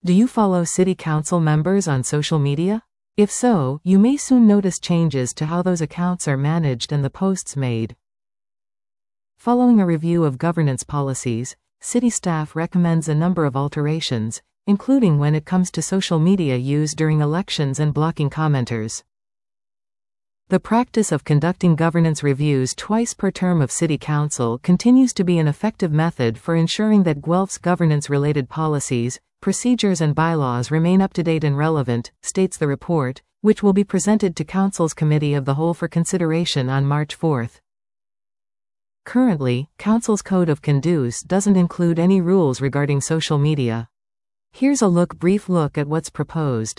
Do you follow city council members on social media? If so, you may soon notice changes to how those accounts are managed and the posts made. Following a review of governance policies, city staff recommends a number of alterations, including when it comes to social media use during elections and blocking commenters. The practice of conducting governance reviews twice per term of City Council continues to be an effective method for ensuring that Guelph's governance-related policies, procedures and bylaws remain up-to-date and relevant, states the report, which will be presented to Council's Committee of the Whole for consideration on March 4. Currently, Council's Code of Conduct doesn't include any rules regarding social media. Here's a brief look at what's proposed.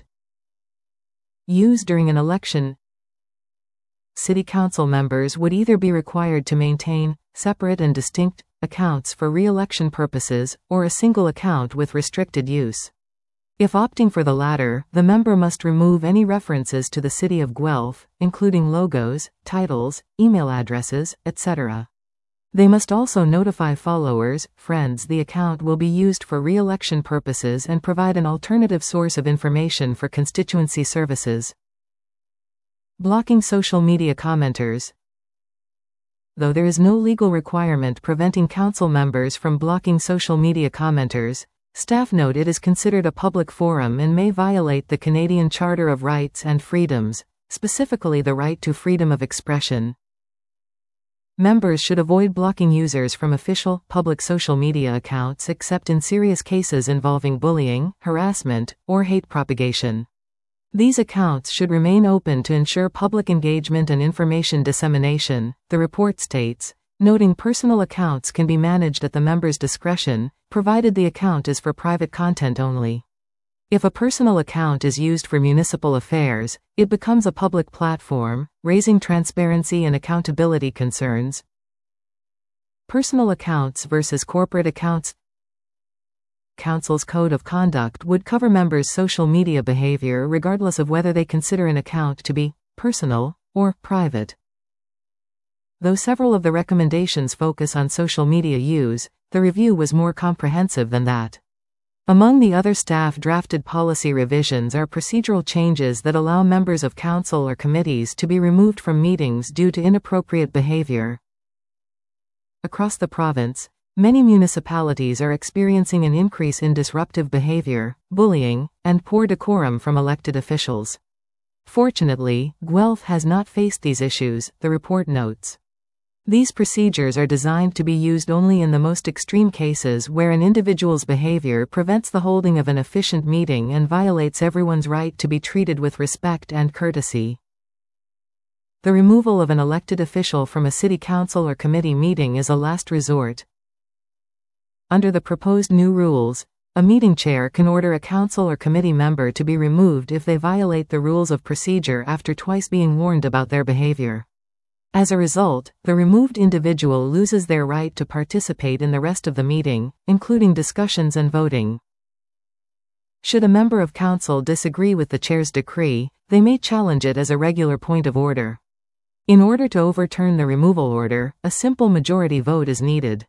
Use during an election. City Council members would either be required to maintain separate and distinct accounts for re-election purposes, or a single account with restricted use. If opting for the latter, the member must remove any references to the City of Guelph, including logos, titles, email addresses, etc. They must also notify followers, friends the account will be used for re-election purposes and provide an alternative source of information for constituency services. Blocking social media commenters. Though there is no legal requirement preventing council members from blocking social media commenters, staff note it is considered a public forum and may violate the Canadian Charter of Rights and Freedoms, specifically the right to freedom of expression. Members should avoid blocking users from official, public social media accounts except in serious cases involving bullying, harassment, or hate propagation. These accounts should remain open to ensure public engagement and information dissemination, the report states, noting personal accounts can be managed at the member's discretion, provided the account is for private content only. If a personal account is used for municipal affairs, it becomes a public platform, raising transparency and accountability concerns. Personal accounts versus corporate accounts. Council's Code of Conduct would cover members' social media behavior regardless of whether they consider an account to be personal or private. Though several of the recommendations focus on social media use, the review was more comprehensive than that. Among the other staff-drafted policy revisions are procedural changes that allow members of council or committees to be removed from meetings due to inappropriate behavior. Across the province, many municipalities are experiencing an increase in disruptive behavior, bullying, and poor decorum from elected officials. Fortunately, Guelph has not faced these issues, the report notes. These procedures are designed to be used only in the most extreme cases where an individual's behavior prevents the holding of an efficient meeting and violates everyone's right to be treated with respect and courtesy. The removal of an elected official from a city council or committee meeting is a last resort. Under the proposed new rules, a meeting chair can order a council or committee member to be removed if they violate the rules of procedure after twice being warned about their behavior. As a result, the removed individual loses their right to participate in the rest of the meeting, including discussions and voting. Should a member of council disagree with the chair's decree, they may challenge it as a regular point of order. In order to overturn the removal order, a simple majority vote is needed.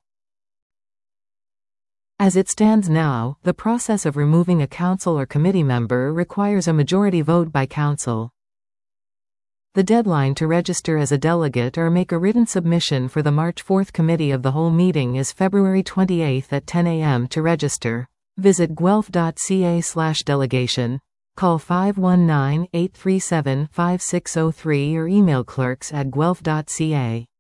As it stands now, the process of removing a council or committee member requires a majority vote by council. The deadline to register as a delegate or make a written submission for the March 4 Committee of the Whole meeting is February 28 at 10 a.m. to register. Visit guelph.ca/delegation, call 519-837-5603 or email clerks@guelph.ca.